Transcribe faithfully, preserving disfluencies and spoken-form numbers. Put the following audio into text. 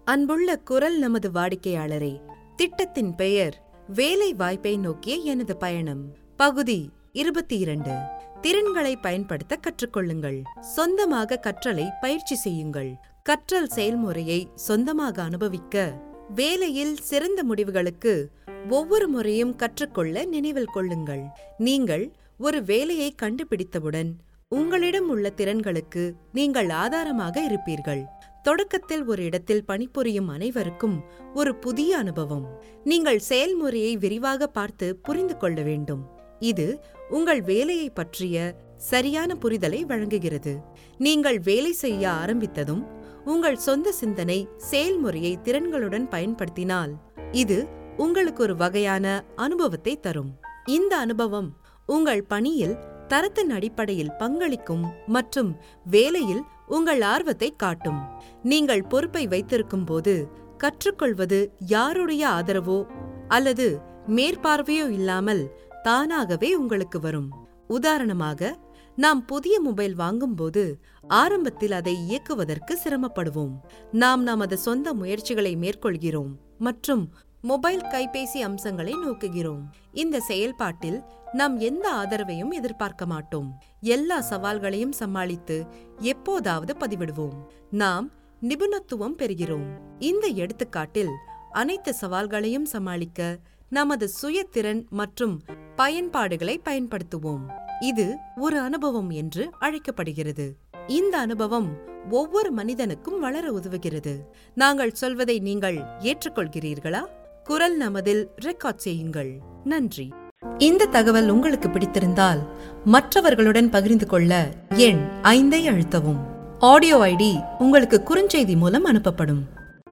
அன்புள்ள குரல் நமது வாடிக்கையாளரே, திட்டத்தின் பெயர் வேலை வாய்ப்பை நோக்கிய எனது பயணம். பகுதி இருபத்தி இரண்டு. திறன்களை பயன்படுத்த கற்றுக்கொள்ளுங்கள். சொந்தமாக கற்றலை பயிற்சி செய்யுங்கள். கற்றல் செயல்முறையை சொந்தமாக அனுபவிக்க, வேலையில் சிறந்த முடிவுகளுக்கு ஒவ்வொரு முறையும் கற்றுக்கொள்ள நினைவில் கொள்ளுங்கள். நீங்கள் ஒரு வேலையை கண்டுபிடித்தவுடன் உங்களிடம் உள்ள திறன்களுக்கு நீங்கள் ஆதாரமாக இருப்பீர்கள். தொடக்கத்தில் ஒரு இடத்தில் பணிபுரியும் அனைவருக்கும் ஒரு புதிய அனுபவம். நீங்கள் செயல்முறையை விரிவாக பார்த்து புரிந்து கொள்ள வேண்டும். இது உங்கள் வேலையை பற்றிய சரியான புரிதலை வழங்குகிறது. நீங்கள் வேலை செய்ய ஆரம்பித்ததும் உங்கள் சொந்த சிந்தனை செயல்முறையை திறன்களுடன் பயன்படுத்தினால் இது உங்களுக்கு ஒரு வகையான அனுபவத்தை தரும். இந்த அனுபவம் உங்கள் பணியில் தரத்தின் அடிப்படையில் பங்களிக்கும் மற்றும் வேலையில் உங்கள் ஆர்வத்தை காட்டும். நீங்கள் பொறுப்பை வைத்திருக்கும் போது கற்றுக்கொள்வது யாருடைய ஆதரவோ அல்லது மேற்பார்வையோ இல்லாமல் தானாகவே உங்களுக்கு வரும். உதாரணமாக, நாம் புதிய மொபைல் வாங்கும்போது ஆரம்பத்தில் அதை இயக்குவதற்கு சிரமப்படுவோம். நாம் நமது சொந்த முயற்சிகளை மேற்கொள்கிறோம் மற்றும் மொபைல் கைபேசி அம்சங்களை நோக்குகிறோம். இந்த செயல்பாட்டில் நாம் எந்த ஆதரவையும் எதிர்பார்க்க மாட்டோம். எல்லா சவால்களையும் சமாளித்து எப்போதாவது பதிவிடுவோம். நாம் நிபுணத்துவம் பெறுகிறோம். இந்த எடுத்துக்காட்டில் அனைத்து சவால்களையும் சமாளிக்க நமது சுயத்திறன் மற்றும் பயன்பாடுகளை பயன்படுத்துவோம். இது ஒரு அனுபவம் என்று அழைக்கப்படுகிறது. இந்த அனுபவம் ஒவ்வொரு மனிதனுக்கும் வளர உதவுகிறது. நாங்கள் சொல்வதை நீங்கள் ஏற்றுக்கொள்கிறீர்களா? குரல் நமதில் ரெக்கார்ட் செய்யுங்கள். நன்றி. இந்த தகவல் உங்களுக்கு பிடித்திருந்தால் மற்றவர்களுடன் பகிர்ந்து கொள்ள எண் ஐந்தை அழுத்தவும். ஆடியோ ஐடி உங்களுக்கு குறுஞ்செய்தி மூலம் அனுப்பப்படும்.